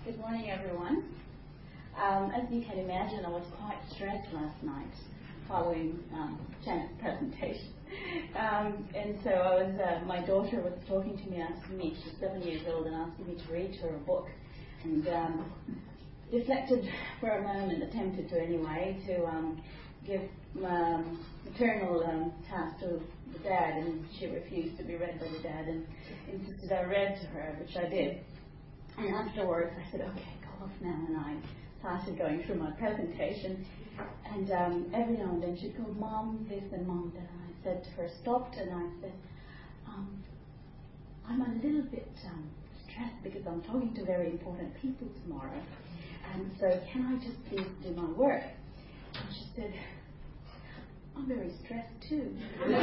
Good morning, everyone. As you can imagine, I was quite stressed last night following Janet's presentation. And so my daughter was talking to me, asking me, she's 7 years old, and asking me to read her a book. And reflected for a moment, attempted to anyway, to give maternal task to the dad, and she refused to be read by the dad and insisted I read to her, which I did. And afterwards I said, okay, go off now, and I started going through my presentation, and every now and then she'd go, Mom, this and Mom that. And I said to her, stopped, and I said, I'm a little bit stressed because I'm talking to very important people tomorrow, and so can I just please do my work? And she said, I'm very stressed too.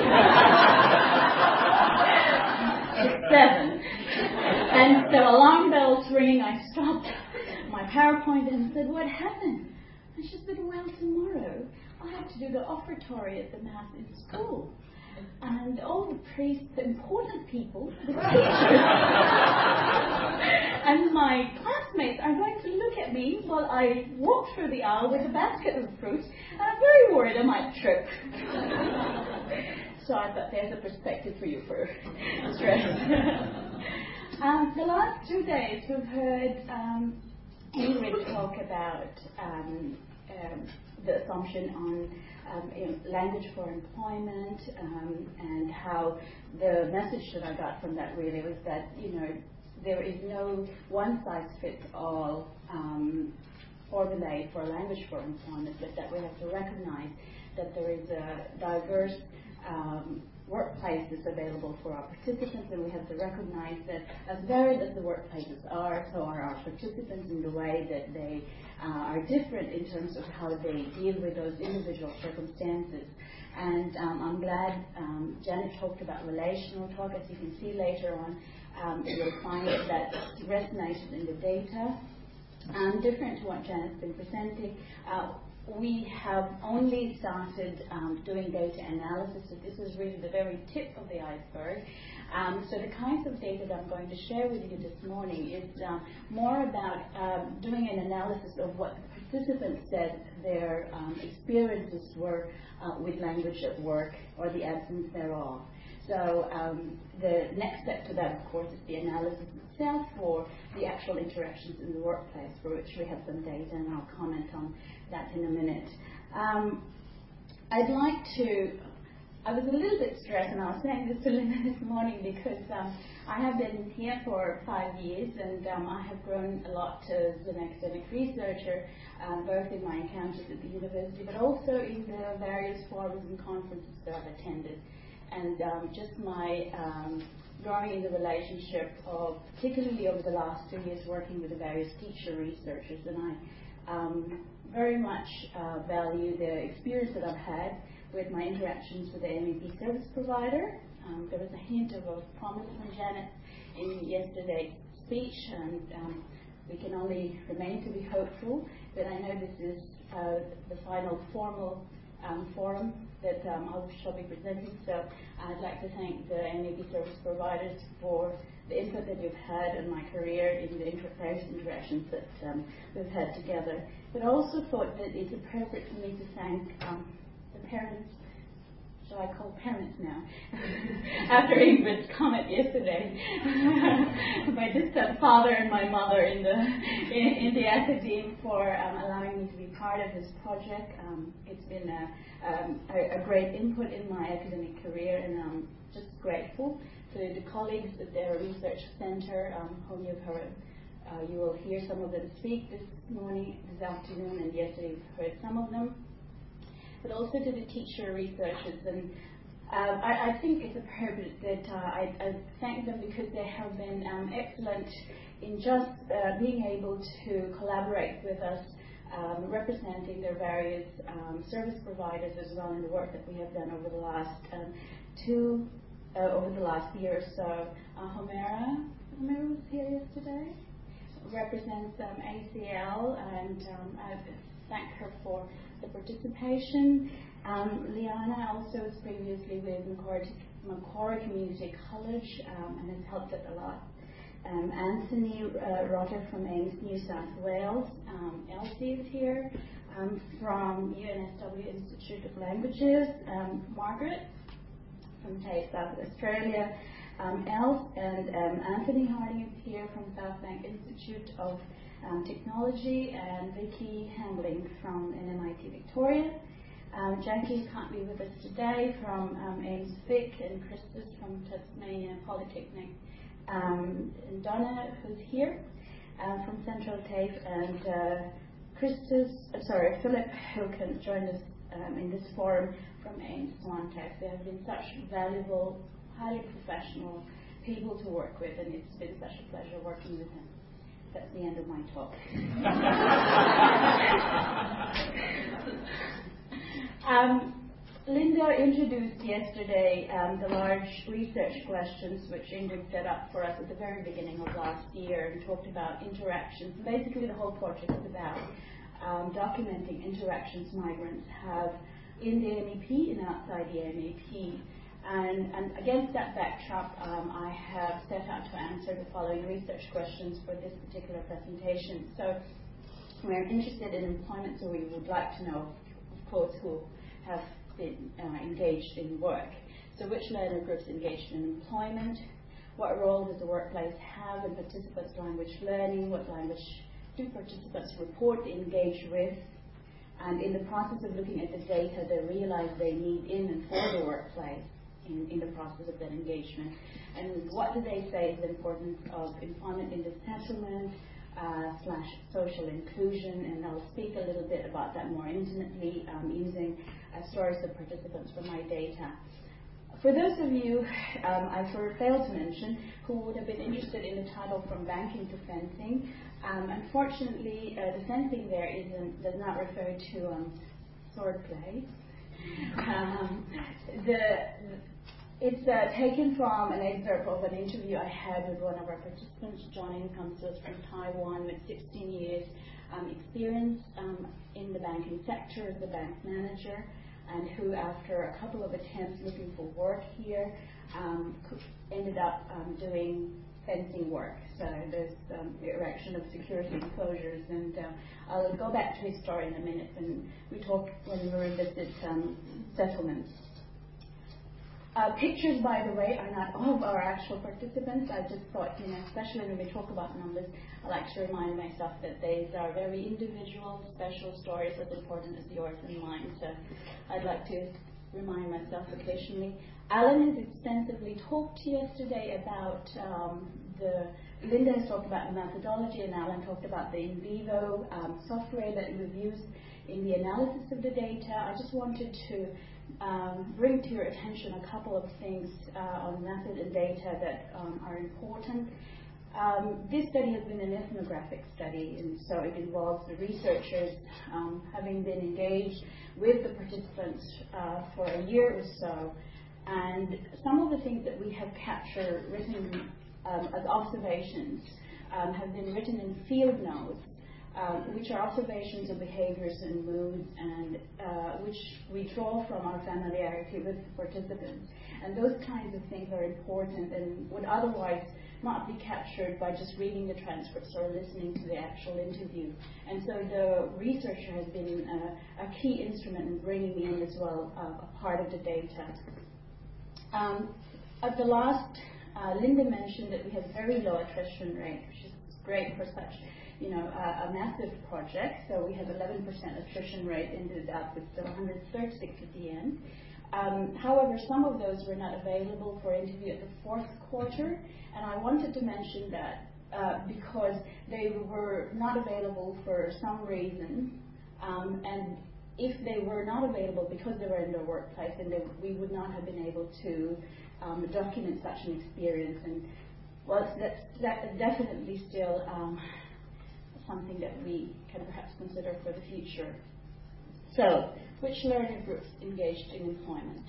It's 7. And so alarm bells ring, I stopped my PowerPoint and said, what happened? And she said, well, tomorrow I have to do the offertory at the Mass in school. And all the priests, the important people, the teachers, and my classmates are going to look at me while I walk through the aisle with a basket of fruit, and I'm very worried I might trip. So I thought there's a perspective for you for stress. The last 2 days we've heard Ingrid talk about the assumption on language for employment, and how the message that I got from that really was that, there is no one-size-fits-all formulae for language for employment, but that we have to recognize that there is a diverse workplaces available for our participants, and we have to recognize that as varied as the workplaces are, so are our participants in the way that they are different in terms of how they deal with those individual circumstances. And I'm glad Janet talked about relational talk. As you can see later on, you'll find that resonated in the data. Different to what Janet's been presenting, we have only started doing data analysis, so this is really the very tip of the iceberg. So the kinds of data that I'm going to share with you this morning is more about doing an analysis of what the participants said their experiences were with language at work, or the absence thereof. So the next step to that, of course, is the analysis itself for the actual interactions in the workplace, for which we have some data, and I'll comment on that in a minute. I was a little bit stressed, and I was saying this to Linda this morning, because I have been here for 5 years, and I have grown a lot as an academic researcher, both in my encounters at the university, but also in the various forums and conferences that I've attended. And just my growing in the relationship of, particularly over the last 2 years, working with the various teacher researchers, and I very much value the experience that I've had with my interactions with the MEP service provider. There was a hint of a promise from Janet in yesterday's speech, and we can only remain to be hopeful. But I know this is the final formal forum that I shall be presenting. So I'd like to thank the MEP service providers for the input that you've had in my career in the various interactions that we've had together. But I also thought that it's appropriate for me to thank the parents, shall I call parents now, after Ingrid's comment yesterday. My distant father and my mother in the academe for allowing me to be part of this project. It's been a great input in my academic career, and I'm just grateful to the colleagues at their research center, whom you've heard. You will hear some of them speak this afternoon, and yesterday you've heard some of them. But also to the teacher researchers, and I think it's appropriate that I thank them because they have been excellent in just being able to collaborate with us, representing their various service providers as well in the work that we have done over the last year or so. Homera was here yesterday, represents ACL, and I thank her for the participation. Liana also was previously with Macquarie Community College and has helped us a lot. Anthony Rotter from AIMS New South Wales. Elsie is here. From UNSW Institute of Languages. Margaret from TAFE South Australia. Els and Anthony Harding is here from South Bank Institute of Technology, and Vicky Hambling from NMIT Victoria. Jackie can't be with us today from AIMS Vic, and Christus from Tasmania Polytechnic. And Donna, who's here from Central TAFE, and Philip, who can join us in this forum from AIMS Swan TAFE. They have been such valuable, highly professional people to work with, and it's been such a pleasure working with them. That's the end of my talk. Linda introduced yesterday the large research questions which Ingrid set up for us at the very beginning of last year, and talked about interactions. Basically, the whole project is about documenting interactions migrants have in the MEP and outside the MEP. And against that backdrop, I have set out to answer the following research questions for this particular presentation. So we're interested in employment, so we would like to know, of course, who have been engaged in work. So which learner groups engaged in employment? What role does the workplace have in participants' language learning? What language do participants report engage with? And in the process of looking at the data, they realize they need in and for the workplace in the process of that engagement. And what do they say is the importance of employment in the settlement / social inclusion? And I'll speak a little bit about that more intimately using stories of participants from my data. For those of you I failed to mention who would have been interested in the title From Banking to Fencing, unfortunately the fencing there does not refer to swordplay. It's taken from an excerpt of an interview I had with one of our participants. Johnny comes to us from Taiwan with 16 years experience in the banking sector as a bank manager, and who, after a couple of attempts looking for work here, ended up doing fencing work. So there's erection of security enclosures, and I'll go back to his story in a minute when we revisit settlements. Pictures, by the way, are not all of our actual participants. I just thought, especially when we talk about numbers, I like to remind myself that these are very individual, special stories as important as yours and mine. So I'd like to remind myself occasionally. Alan has extensively talked yesterday about Linda has talked about the methodology, and Alan talked about the in vivo software that we've used in the analysis of the data. I just wanted to bring to your attention a couple of things on method and data that are important. This study has been an ethnographic study, and so it involves the researchers having been engaged with the participants for a year or so. And some of the things that we have captured, written as observations, have been written in field notes, which are observations of behaviors and moods, and which we draw from our familiarity with the participants. And those kinds of things are important and would otherwise not be captured by just reading the transcripts or listening to the actual interview. And so the researcher has been a key instrument in bringing in as well a part of the data. At the last, Linda mentioned that we have very low attrition rate, which is great for such a massive project. So we have 11% attrition rate, ended up with 136 at the end. However, some of those were not available for interview at the fourth quarter, and I wanted to mention that because they were not available for some reason, and if they were not available because they were in their workplace, then we would not have been able to document such an experience. And that's definitely still something that we can perhaps consider for the future. So, which learner groups engaged in employment?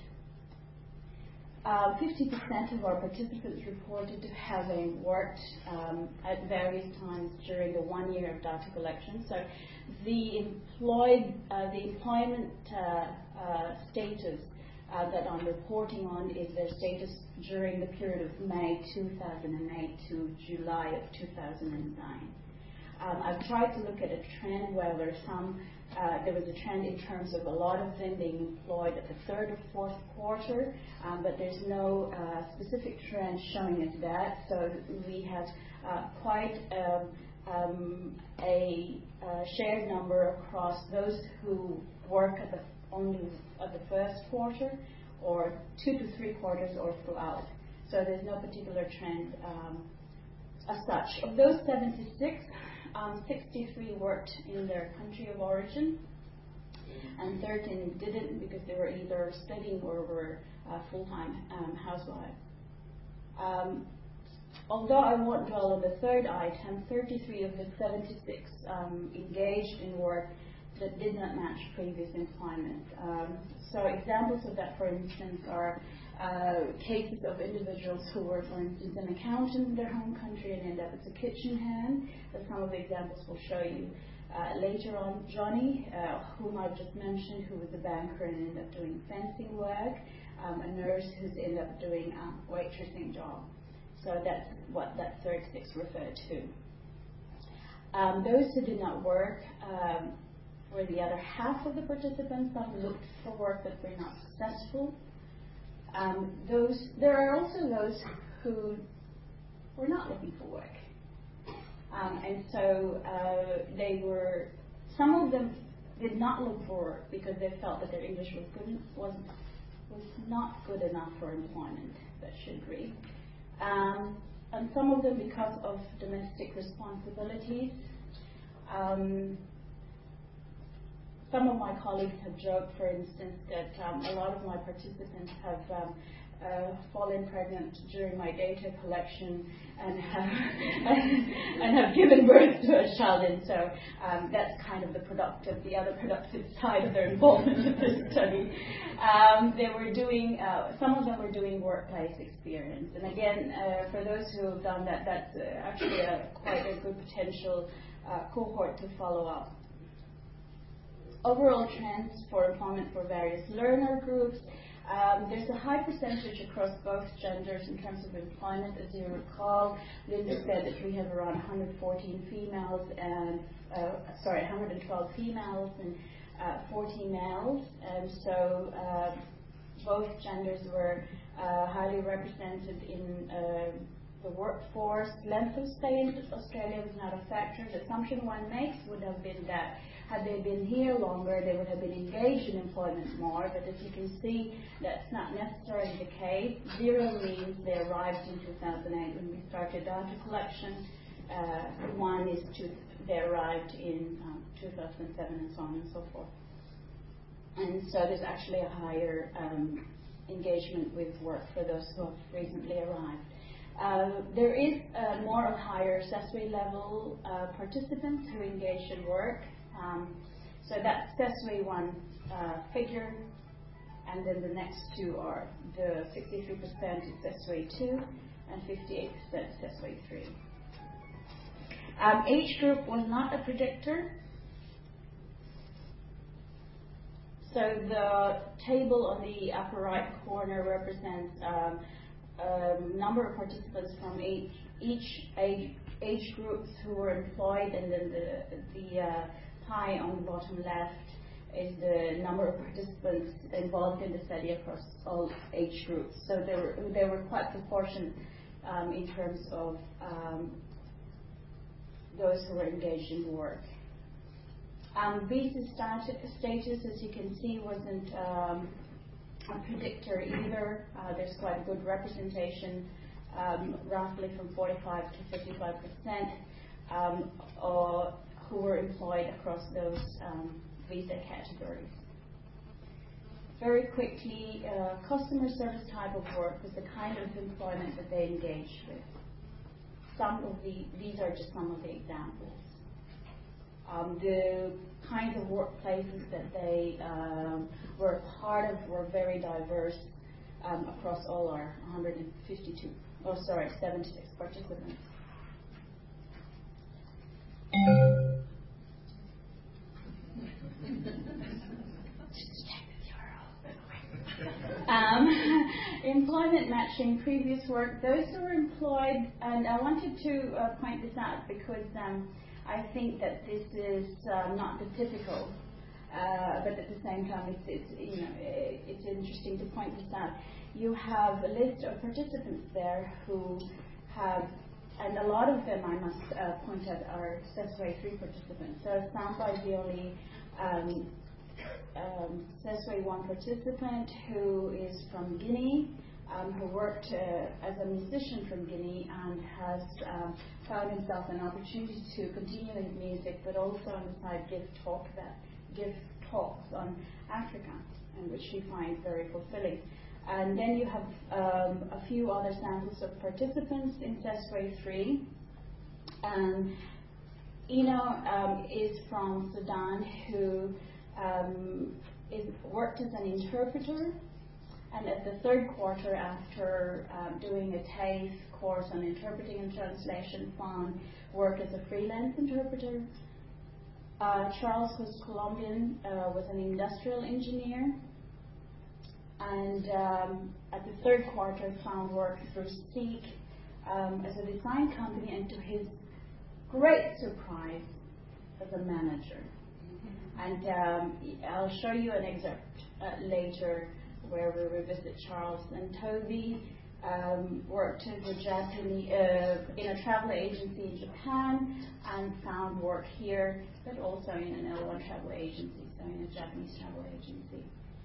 50% of our participants reported having worked at various times during the 1 year of data collection. So the employment status that I'm reporting on is their status during the period of May 2008 to July of 2009. I've tried to look at a trend where there was a trend in terms of a lot of them being employed at the third or fourth quarter, but there's no specific trend showing us that. So we have quite a shared number across those who work only at the first quarter, or 2 to 3 quarters, or throughout. So there's no particular trend as such. Of those 76, 63 worked in their country of origin, and 13 didn't because they were either studying or were full-time housewives. Although I won't dwell on the third item, 33 of the 76 engaged in work that did not match previous employment. So examples of that, for instance, are cases of individuals who were, for instance, an accountant in their home country and end up as a kitchen hand, as some of the examples will show you. Later on, Johnny, whom I've just mentioned, who was a banker and ended up doing fencing work, a nurse who's ended up doing a waitressing job. So that's what that 36 referred to. Those who did not work were the other half of the participants. Some looked for work but were not successful. There are also those who were not looking for work. And so some of them did not look for work because they felt that their English was not good enough for employment, that should read. And some of them because of domestic responsibilities. Some of my colleagues have joked, for instance, that a lot of my participants have fallen pregnant during my data collection and have given birth to a child, and so that's kind of the other productive side of their involvement in this study. Some of them were doing workplace experience, and again, for those who have done that, that's actually quite a good potential cohort to follow up. Overall trends for employment for various learner groups. There's a high percentage across both genders in terms of employment. As you recall, Linda said that we have around 114 females and 112 females and 14 males, and so both genders were highly represented in the workforce. Length of stay in Australia was not a factor. The assumption one makes would have been that had they been here longer, they would have been engaged in employment more, but as you can see, that's not necessarily the case. 0 means they arrived in 2008 when we started data collection. 1 is they arrived in 2007, and so on and so forth. And so there's actually a higher engagement with work for those who have recently arrived. There is more of higher accessory level participants who engage in work. So that's accessory 1 figure, and then the next 2 are the 63% accessory 2 and 58% accessory 3. Age group was not a predictor. So the table on the upper right corner represents number of participants from each age groups who were employed, and then the pie on the bottom left is the number of participants involved in the study across all age groups. So they were quite proportionate in terms of those who were engaged in work. Visa status, as you can see, wasn't a predictor either. There's quite a good representation, roughly from 45 to 55%, who were employed across those visa categories. Very quickly, customer service type of work was the kind of employment that they engaged with. These are just some of the examples. The kinds of workplaces that they were part of were very diverse across all our 76 participants. matching previous work, those who are employed, and I wanted to point this out because I think that this is not the typical, but at the same time it's interesting to point this out. You have a list of participants there who have, and a lot of them, I must point out, are CESWAY 3 participants. So Samba is the only CESWAY 1 participant who is from Guinea, who worked as a musician from Guinea and has found himself an opportunity to continue his music, but also on the side give talks on Africa, and which we find very fulfilling. And then you have a few other samples of participants in CESWAY 3. Eno is from Sudan, who worked as an interpreter, and at the third quarter, after doing a TAFE course on interpreting and translation, found work as a freelance interpreter. Charles, who's Colombian, was an industrial engineer, and at the third quarter found work through Seek as a design company, and to his great surprise, as a manager. And I'll show you an excerpt later where we revisit Charles. And Toby worked as a Japanese, in a travel agency in Japan and found work here, but also in an L1 travel agency, so in a Japanese travel agency.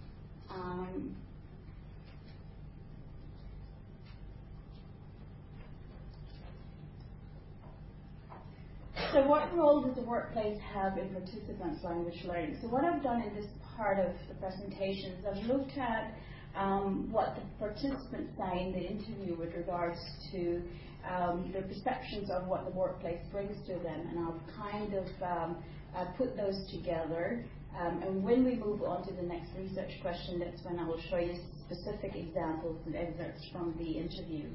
So what role does the workplace have in participants' language learning? So what I've done in this part of the presentation is I've looked at what the participants say in the interview with regards to their perceptions of what the workplace brings to them, and I've kind of put those together. And when we move on to the next research question, that's when I will show you specific examples and excerpts from the interview.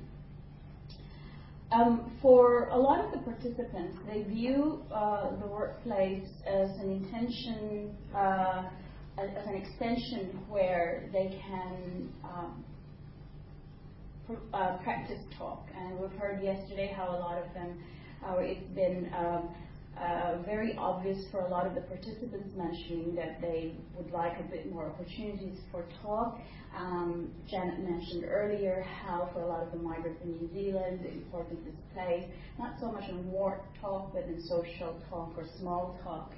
For a lot of the participants, they view the workplace as an intention, as an extension where they can practice talk. And we've heard yesterday how a lot of them, it's been very obvious for a lot of the participants mentioning that they would like a bit more opportunities for talk. Janet mentioned earlier how for a lot of the migrants in New Zealand, the importance is placed not so much in work talk, but in social talk or small talk.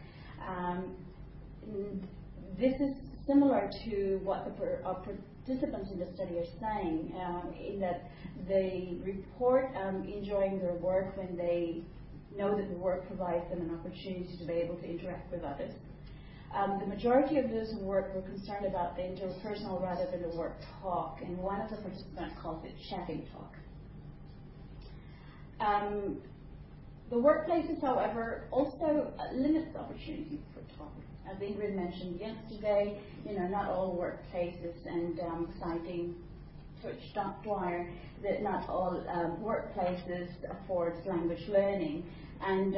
This is similar to what the participants in the study are saying, in that they report enjoying their work when they know that the work provides them an opportunity to be able to interact with others. The majority of those who work were concerned about the interpersonal rather than the work talk, and one of the participants calls it chatting talk. The workplaces, however, also limits opportunities for talk. As Ingrid mentioned yesterday, not all workplaces, and citing Twitch Dwyer, that not all workplaces afford language learning. And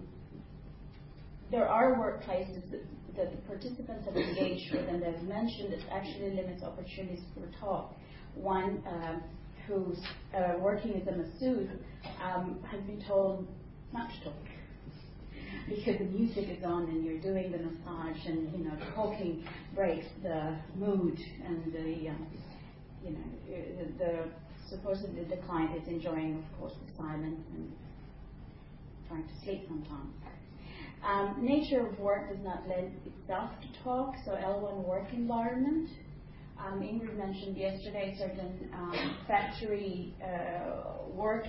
there are workplaces that the participants have engaged with and they've mentioned that actually limits opportunities for talk. One who's working as a masseuse has been told not to talk because the music is on and you're doing the massage, and talking breaks the mood, and supposedly the client is enjoying, of course, the silence and trying to sleep sometimes. Nature of work does not lend itself to talk, so L1 work environment. Ingrid mentioned yesterday certain factory work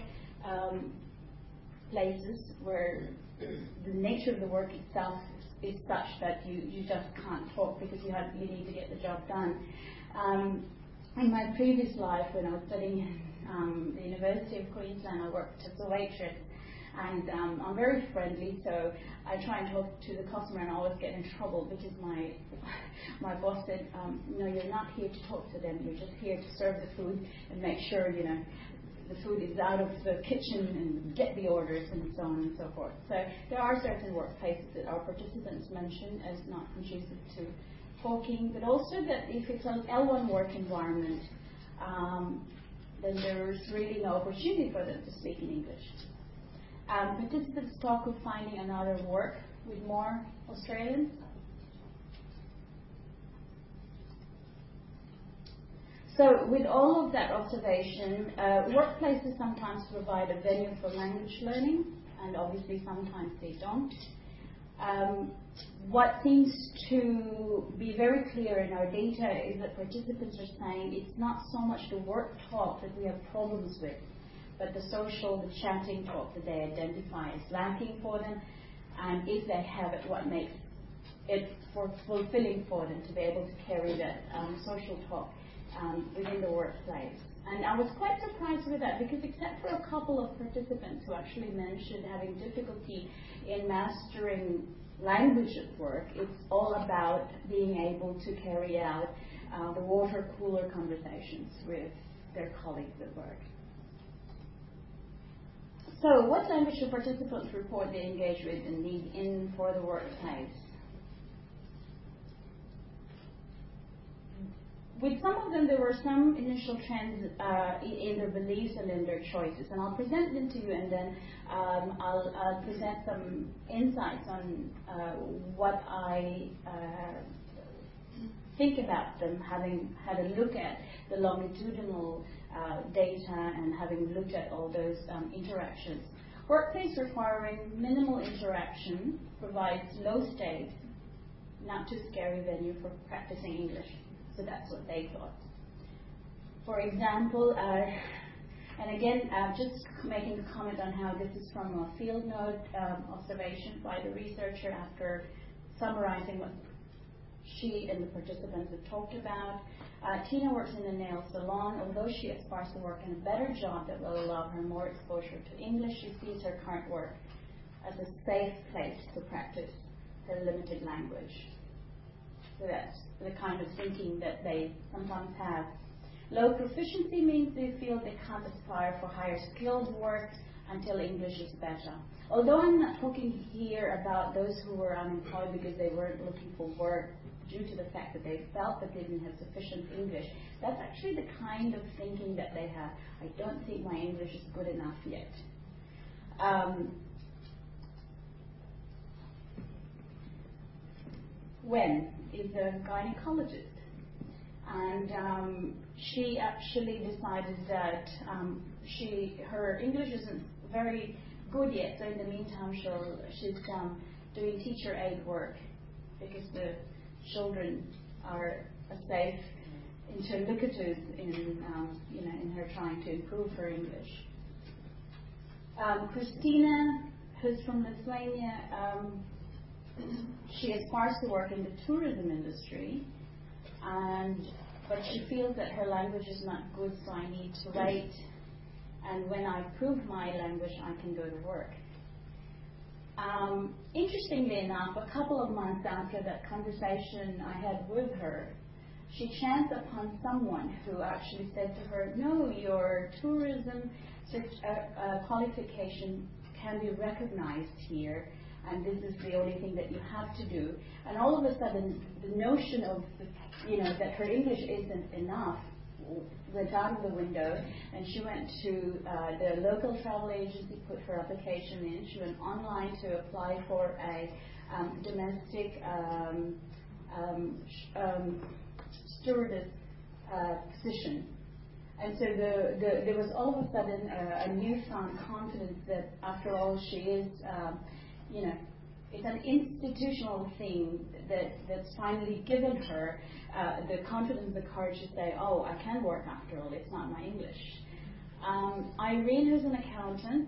places where the nature of the work itself is such that you just can't talk because you need to get the job done. In my previous life, when I was studying in the University of Queensland, I worked as a waitress, and I'm very friendly, so I try and talk to the customer, and I always get in trouble because my boss said, no, you're not here to talk to them, you're just here to serve the food and make sure the food is out of the kitchen and get the orders and so on and so forth. So there are certain workplaces that our participants mention as not conducive to talking, but also that if it's an L1 work environment, then there's really no opportunity for them to speak in English. Participants talk of finding another work with more Australians. So with all of that observation, workplaces sometimes provide a venue for language learning, and obviously sometimes they don't. What seems to be very clear in our data is that participants are saying it's not so much the work talk that we have problems with, but the social, the chatting talk that they identify as lacking for them, and if they have it, what makes it fulfilling for them to be able to carry that social talk within the workplace. And I was quite surprised with that, because except for a couple of participants who actually mentioned having difficulty in mastering language at work, it's all about being able to carry out the water cooler conversations with their colleagues at work. So what language do participants report they engage with and need in for the workplace? With some of them, there were some initial trends in their beliefs and in their choices, and I'll present them to you, and then I'll present some insights on what I think about them, having had a look at the longitudinal data and having looked at all those interactions. Workplace requiring minimal interaction provides low stakes, not too scary venue for practicing English. So that's what they thought. For example, and again, just making a comment on how this is from a field note observation by the researcher after summarizing what she and the participants have talked about. Tina works in a nail salon. Although she aspires to work in a better job that will allow her more exposure to English, she sees her current work as a safe place to practice her limited language. So that's the kind of thinking that they sometimes have. Low proficiency means they feel they can't aspire for higher skilled work until English is better. Although I'm not talking here about those who were unemployed because they weren't looking for work due to the fact that they felt that they didn't have sufficient English, that's actually the kind of thinking that they have. I don't think my English is good enough yet. Wen is a gynecologist, and she actually decided that her English isn't very good yet, so in the meantime she's doing teacher aid work because the children are a safe interlocutor in her trying to improve her English. Christina, who's from Lithuania, she aspires to work in the tourism industry, but she feels that her language is not good, so I need to wait, and when I prove my language, I can go to work. Interestingly enough, a couple of months after that conversation I had with her, she chanced upon someone who actually said to her, no, your tourism qualification can be recognized here, and this is the only thing that you have to do. And all of a sudden, the notion of, that her English isn't enough went out of the window, and she went to the local travel agency, put her application in. She went online to apply for a domestic stewardess position. And so there was all of a sudden a newfound confidence that, after all, she is, it's an institutional thing that's finally given her the confidence, the courage to say, oh, I can work after all, it's not my English. Irene, who's an accountant,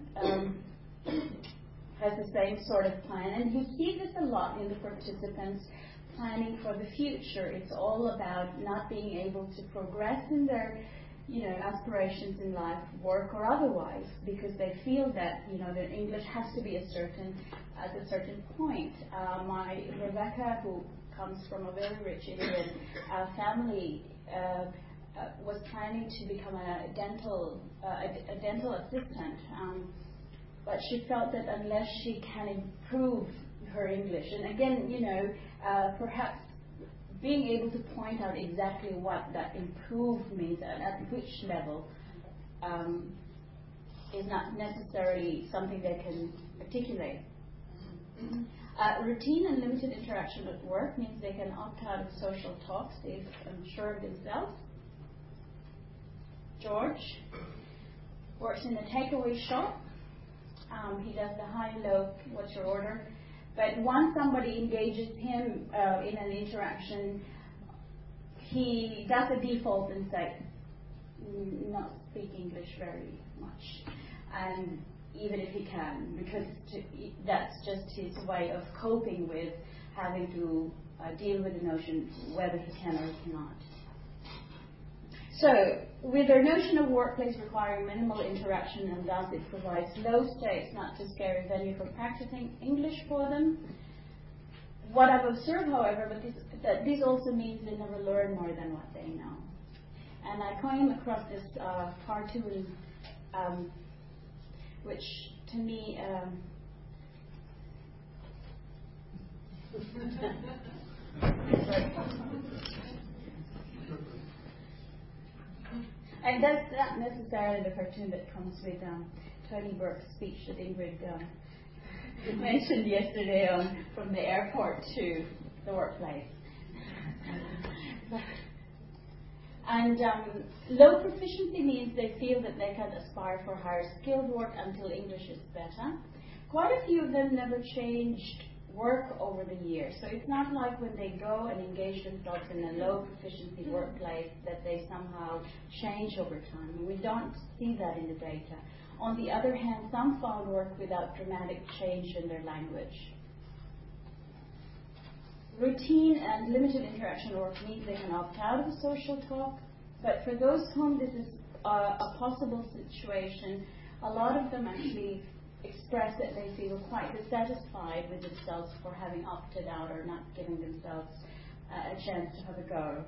has the same sort of plan, and you see this a lot in the participants planning for the future. It's all about not being able to progress in their aspirations in life, work or otherwise, because they feel that their English has to be at a certain point. My Rebecca, who comes from a very rich Indian family, was planning to become a dental assistant, but she felt that unless she can improve her English, and again, perhaps being able to point out exactly what that improve means and at which level is not necessarily something they can articulate. Routine and limited interaction at work means they can opt out of social talks if unsure of themselves. George works in a takeaway shop. He does the high and low, what's your order? But once somebody engages him in an interaction, he does a default and say, not speak English very much. And even if he can, because that's just his way of coping with having to deal with the notion whether he can or he cannot. So, with their notion of workplace requiring minimal interaction and thus it provides low stakes, not too scary venue for practicing English for them. What I've observed, however, that this also means they never learn more than what they know. And I came across this cartoon, which to me and that's not necessarily the cartoon that comes with Tony Burke's speech that Ingrid mentioned yesterday on from the airport to the workplace. And low proficiency means they feel that they can aspire for higher skilled work until English is better. Quite a few of them never changed work over the years. So it's not like when they go and engage themselves in a low proficiency workplace that they somehow change over time. We don't see that in the data. On the other hand, some found work without dramatic change in their language. Routine and limited interaction work means they can opt out of a social talk, but for those whom this is a possible situation, a lot of them actually express that they feel quite dissatisfied with themselves for having opted out or not giving themselves a chance to have a go.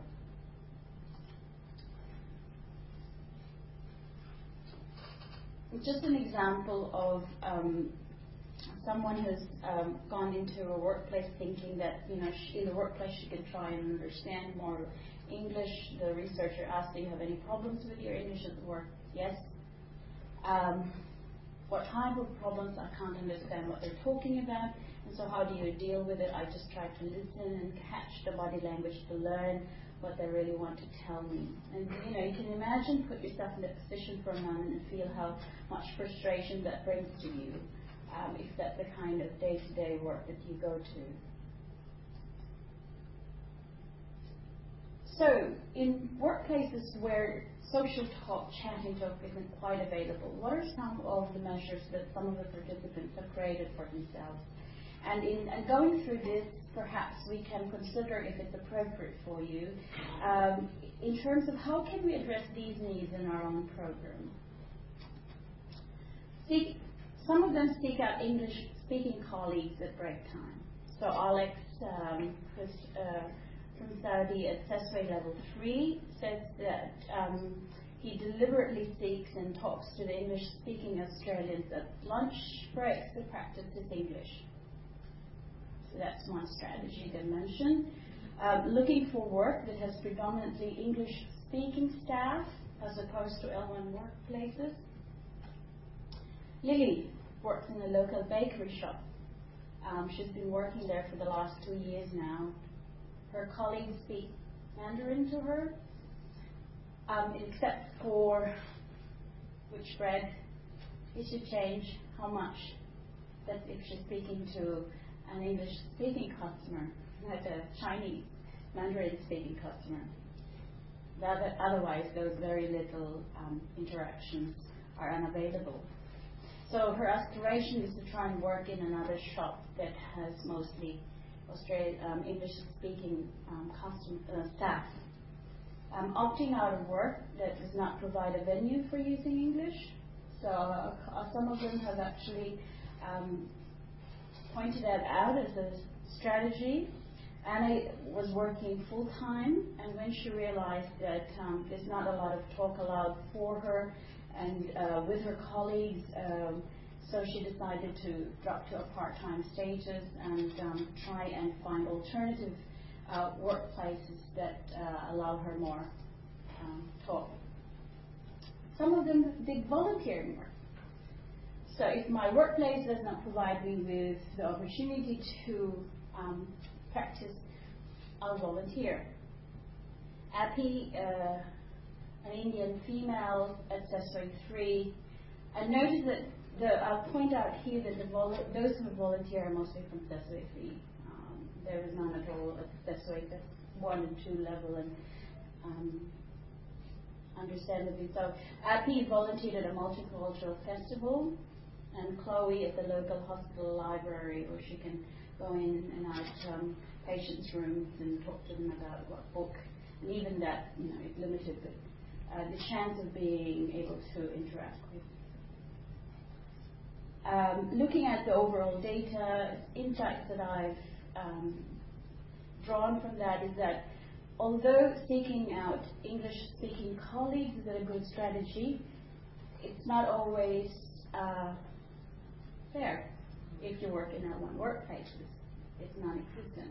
Just an example of someone who's gone into a workplace thinking that, in the workplace she can try and understand more English. The researcher asked, do you have any problems with your English at work? Yes. What type of problems? I can't understand what they're talking about. And so how do you deal with it? I just try to listen and catch the body language to learn what they really want to tell me. And you can imagine, put yourself in that position for a moment and feel how much frustration that brings to you, if that's the kind of day-to-day work that you go to. So, in workplaces where social talk, chatting talk isn't quite available, what are some of the measures that some of the participants have created for themselves? And in going through this, perhaps we can consider if it's appropriate for you, in terms of how can we address these needs in our own program. Some of them seek out English-speaking colleagues at break time. So Alex, who's from Saudi at CESWE Level 3, says that he deliberately seeks and talks to the English-speaking Australians at lunch breaks to practice his English. So that's one strategy they mention. Looking for work that has predominantly English-speaking staff as opposed to L1 workplaces. Lily works in a local bakery shop. She's been working there for the last 2 years now. Her colleagues speak Mandarin to her, except for which bread it should change, how much. That's if she's speaking to an English-speaking customer, not a Chinese Mandarin-speaking customer. Otherwise, those very little interactions are unavailable. So her aspiration is to try and work in another shop that has mostly English-speaking staff. Opting out of work that does not provide a venue for using English. So some of them have actually pointed that out as a strategy. Anna was working full-time, and when she realized that there's not a lot of talk allowed for her and with her colleagues, so she decided to drop to a part-time status and try and find alternative workplaces that allow her more talk. some of them did volunteering work. So if my workplace does not provide me with the opportunity to practice, I'll volunteer. Appy, an Indian female at Sesame 3, and notice that I'll point out here that those who volunteer are mostly from Sesame 3. There is none at all at Sesame 1 and 2 level, and understandably so. Appy volunteered at a multicultural festival, and Chloe at the local hospital library, where she can go in and out patients' rooms and talk to them about what book. And even that, is limited, but the chance of being able to interact with. Looking at the overall data, insights that I've drawn from that is that although seeking out English-speaking colleagues is a good strategy, it's not always fair if you work in L1 workplaces. It's non-existent.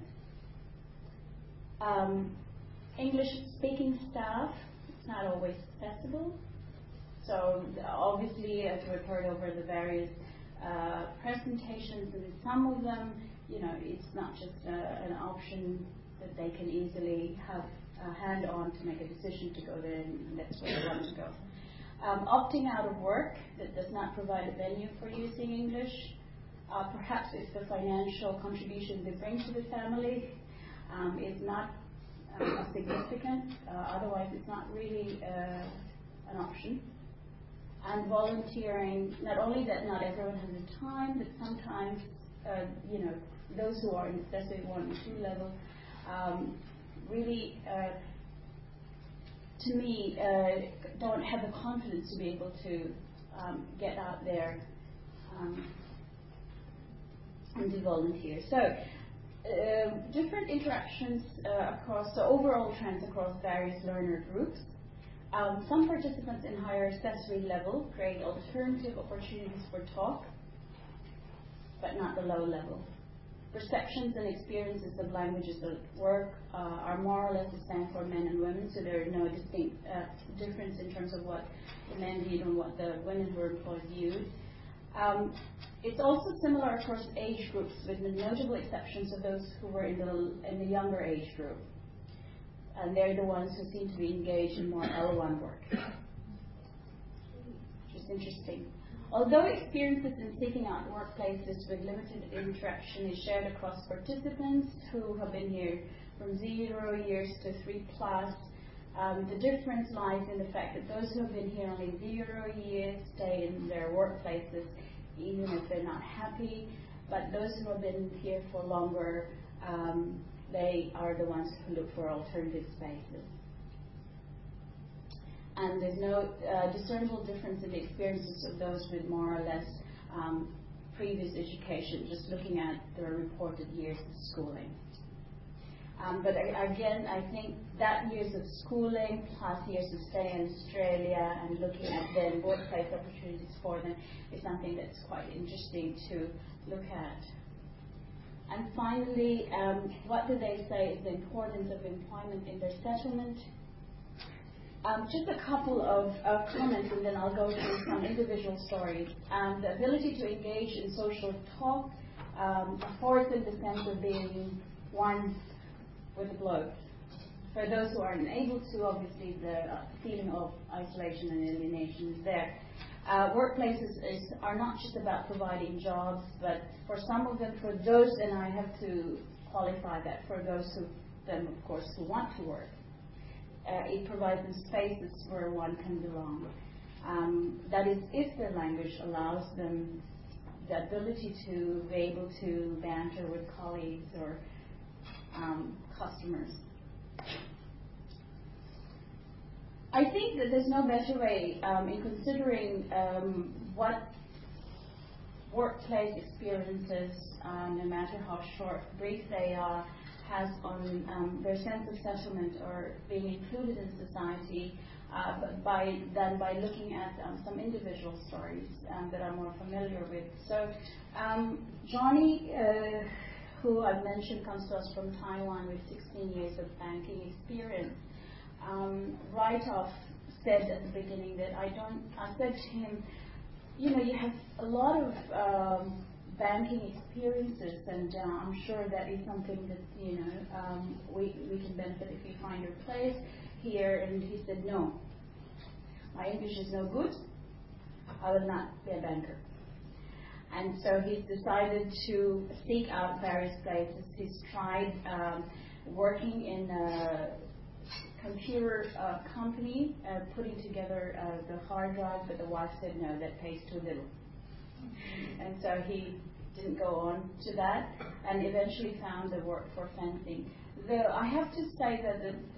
English-speaking staff, it's not always accessible. So obviously, as we've heard over the various presentations, and some of them, it's not just an option that they can easily have a hand on to make a decision to go there, and that's where they want to go. Opting out of work that does not provide a venue for using English, perhaps if the financial contribution they bring to the family is not significant, otherwise it's not really an option. And volunteering, not only that not everyone has the time, but sometimes, those who are in the Sesame 1 and 2 level really, to me, don't have the confidence to be able to get out there and do volunteer. So, different interactions across, so overall trends across various learner groups. Some participants in higher accessory level create alternative opportunities for talk, but not the low level. Perceptions and experiences of languages at work are more or less the same for men and women, so there are no distinct difference in terms of what the men viewed and what the women who were employed viewed. It's also similar across age groups, with the notable exceptions of those who were in the younger age group. And they're the ones who seem to be engaged in more L1 work. Which is interesting. Although experiences in seeking out workplaces with limited interaction is shared across participants who have been here from 0 years to 3+, the difference lies in the fact that those who have been here only 0 years stay in their workplaces even if they're not happy, but those who have been here for longer, they are the ones who look for alternative spaces. And there's no discernible difference in the experiences of those with more or less previous education, just looking at their reported years of schooling. But again, I think that years of schooling plus years of stay in Australia and looking at then workplace opportunities for them is something that's quite interesting to look at. And finally, what do they say is the importance of employment in their settlement? Just a couple of comments, and then I'll go through some individual stories. The ability to engage in social talk affords them the sense of being one with the globe. For those who are unable to, obviously the feeling of isolation and alienation is there. Workplaces are not just about providing jobs, but for some of them, for those, and I have to qualify that, for those of them, of course, who want to work, it provides them spaces where one can belong. That is, if their language allows them the ability to be able to banter with colleagues or customers. I think that there's no better way in considering what workplace experiences, no matter how short, brief they are, has on their sense of settlement or being included in society, than by looking at some individual stories that I'm more familiar with. So Johnny, who I've mentioned, comes to us from Taiwan with 16 years of banking experience. Right off said at the beginning that I said to him, you know, you have a lot of banking experiences, and I'm sure that is something that, you know, we can benefit if you find your place here. And he said, no, my English is no good. I will not be a banker. And so he's decided to seek out various places. He's tried working in a computer company, putting together the hard drive, but the wife said no, that pays too little. And so he didn't go on to that, and eventually found the work for fencing. Though I have to say that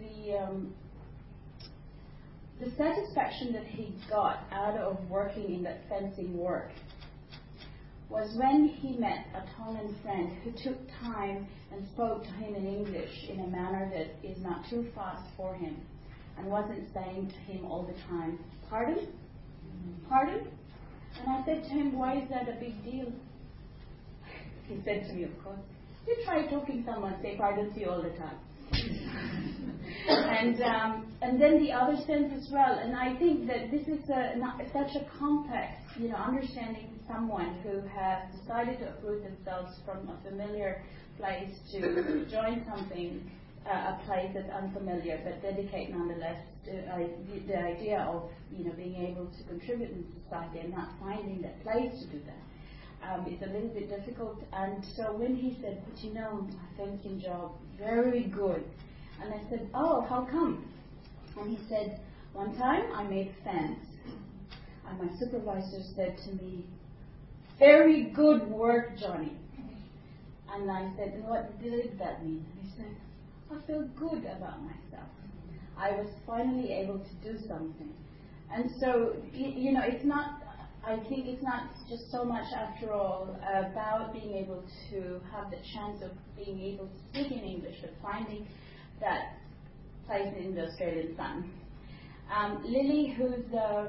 the satisfaction that he got out of working in that fencing work was when he met a Tongan friend who took time and spoke to him in English in a manner that is not too fast for him, and wasn't saying to him all the time, pardon? Pardon? And I said to him, why is that a big deal? He said to me, of course, you try talking to someone, say pardon to you all the time. And then the other sense as well, and I think that this is such a complex, you know, understanding someone who has decided to uproot themselves from a familiar place to join something, a place that's unfamiliar, but dedicate nonetheless to the idea of, you know, being able to contribute in society and not finding that place to do that. It's a little bit difficult. And so when he said, but you know, my fencing job, very good. And I said, oh, how come? And he said, one time I made a fence, and my supervisor said to me, very good work, Johnny. And I said, and what did that mean? And he said, I feel good about myself. I was finally able to do something. And so, you know, it's not, I think it's not just so much, after all, about being able to have the chance of being able to speak in English, but finding that place in the Australian sun. Lily, who's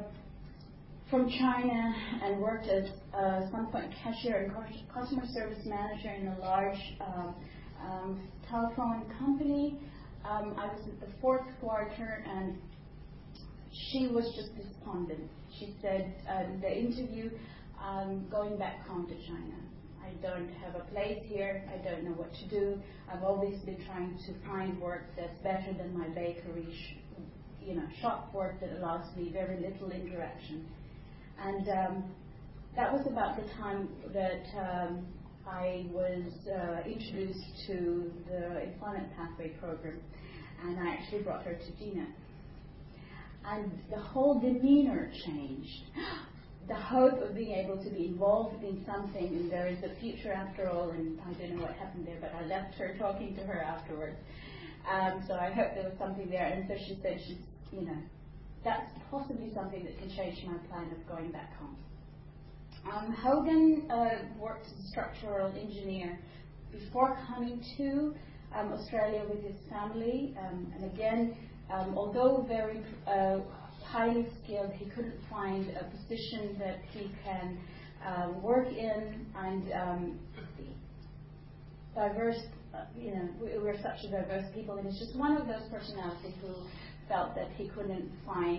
from China and worked as some point cashier and customer service manager in a large telephone company. I was at the fourth quarter, and she was just despondent. She said in the interview, going back home to China. I don't have a place here. I don't know what to do. I've always been trying to find work that's better than my bakery, shop work that allows me very little interaction. And that was about the time that I was introduced to the Employment Pathway Program, and I actually brought her to GNET. And the whole demeanor changed. The hope of being able to be involved in something, and there is a future after all, and I don't know what happened there, but I left her talking to her afterwards. So I hope there was something there. And so she said, that's possibly something that can change my plan of going back home. Hogan worked as a structural engineer before coming to Australia with his family. And again, although very highly skilled, he couldn't find a position that he can work in, and diverse, we're such a diverse people, and it's just one of those personalities who felt that he couldn't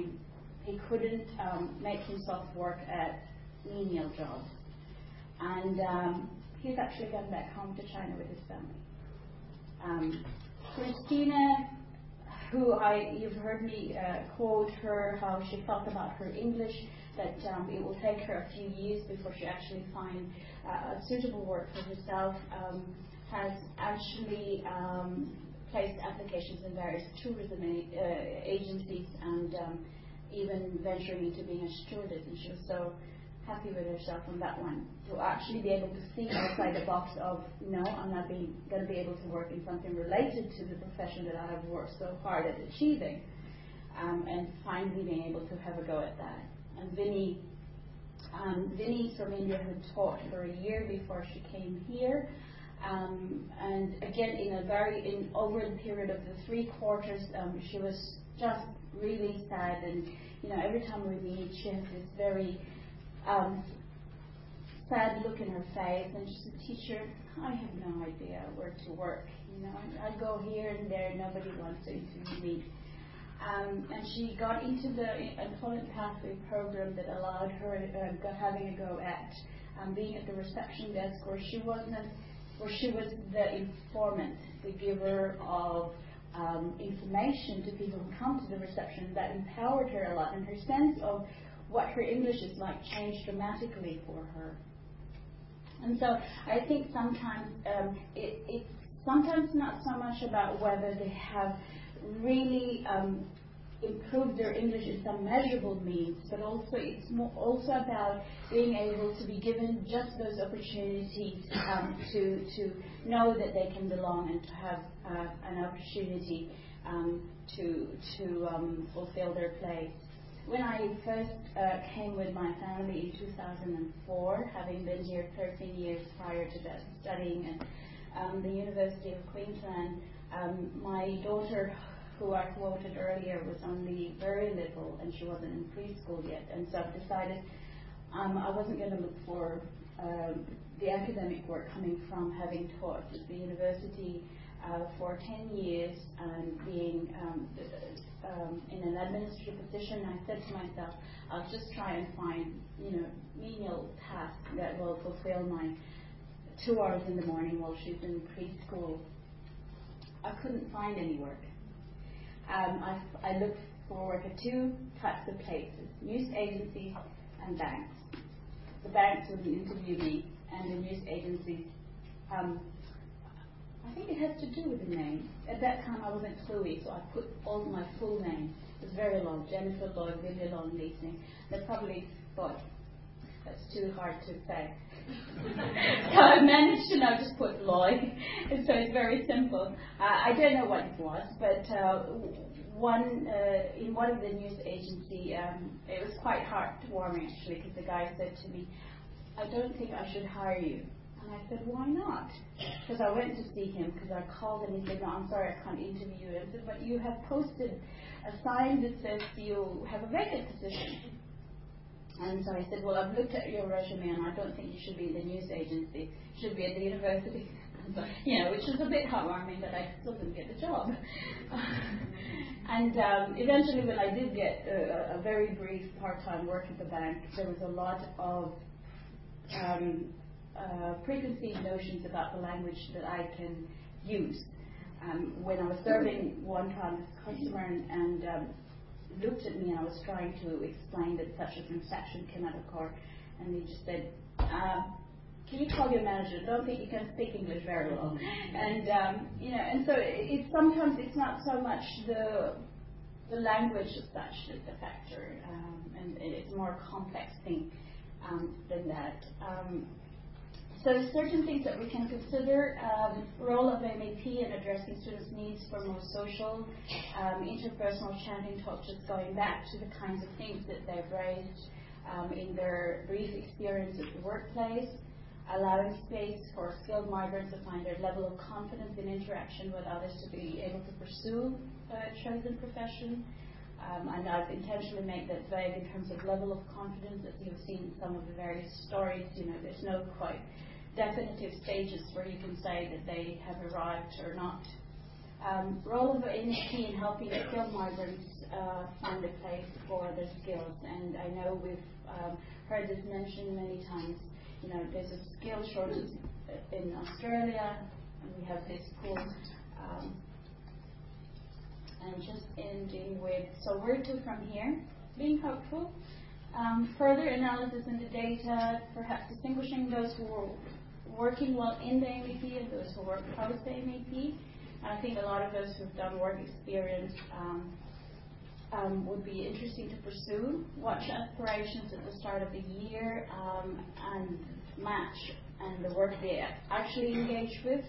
make himself work at menial jobs. And he's actually gone back home to China with his family. Christina, you've heard me quote her, how she felt about her English, that it will take her a few years before she actually finds suitable work for herself, has actually placed applications in various tourism agencies, and even venturing into being a stewardess, and she was so happy with herself on that one, to actually be able to think outside the box of, no, I'm not going to be able to work in something related to the profession that I have worked so hard at achieving, and finally being able to have a go at that. And Vinny's from India, who taught for a year before she came here, and again over the period of the 3 quarters, she was just really sad, and every time we meet, she has this very sad look in her face, and she's a teacher. I have no idea where to work. I go here and there, nobody wants to interview me. and she got into the employment pathway program that allowed her having a go at being at the reception desk, where she was the informant, the giver of information to people who come to the reception. That empowered her a lot, and her sense of what her English is like changed dramatically for her. And so I think sometimes it's sometimes not so much about whether they have really improve their English in some measurable means, but also it's also about being able to be given just those opportunities to know that they can belong and to have an opportunity to fulfill their place. When I first came with my family in 2004, having been here 13 years prior to that, studying at the University of Queensland, my daughter, who I quoted earlier, was only very little, and she wasn't in preschool yet, and so I decided I wasn't going to look for the academic work coming from having taught at the university for 10 years and being in an administrative position. I said to myself, I'll just try and find, menial tasks that will fulfill my 2 hours in the morning while she's in preschool. I couldn't find any work. I looked for work at 2 types of places: news agencies and banks. The banks would interview me, and the news agencies, I think it has to do with the name. At that time I wasn't fluent, so I put all my full name. It was very long: Jennifer Lloyd, William Long Leasing. They probably thought that's too hard to say. So I managed to just put Lloyd, and so it's very simple. I don't know what it was, but in one of the news agency, it was quite heartwarming actually, because the guy said to me, "I don't think I should hire you." And I said, "Why not?" Because I went to see him, because I called, and he said, "No, I'm sorry, I can't interview you." I said, "But you have posted a sign that says you have a vacant position." And so I said, "Well, I've looked at your resume, and I don't think you should be in the news agency. You should be at the university." So, which was a bit heartwarming, but I still didn't get the job. And eventually, when I did get a very brief part-time work at the bank, there was a lot of preconceived notions about the language that I can use. When I was serving one time, this customer and looked at me, and I was trying to explain that such a transaction cannot occur, and he just said, "Can you call your manager? Don't think you can speak English very well." And and so it's sometimes it's not so much the language as such that's the factor, and it's a more complex thing than that. So certain things that we can consider: role of MAP in addressing students' needs for more social, interpersonal chatting talk, just going back to the kinds of things that they've raised in their brief experience at the workplace, allowing space for skilled migrants to find their level of confidence in interaction with others to be able to pursue a chosen profession. And I've intentionally made that vague in terms of level of confidence, as you've seen in some of the various stories. There's no quite definitive stages where you can say that they have arrived or not. Role of NAP in helping skilled migrants find a place for their skills. And I know we've heard this mentioned many times. There's a skill shortage in Australia, and we have this pool. And just ending with, so where to from here? Being hopeful. Further analysis in the data, perhaps distinguishing those who are working well in the MEP and those who work post the MEP. And I think a lot of those who've done work experience would be interesting to pursue. Watch aspirations at the start of the year and match and the work they actually engage with.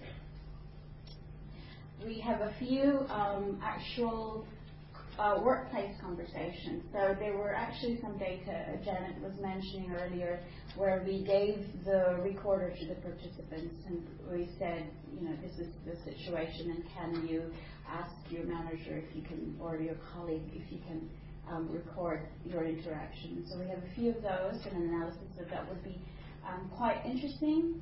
We have a few actual workplace conversations. So there were actually some data Janet was mentioning earlier where we gave the recorder to the participants and we said, this is the situation, and can you ask your manager if you can, or your colleague if you can record your interaction. So we have a few of those and an analysis of that would be quite interesting.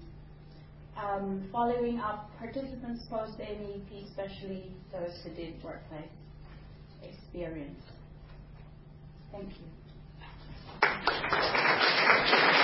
Following up participants post MEP, especially those who did workplace. experience. Thank you.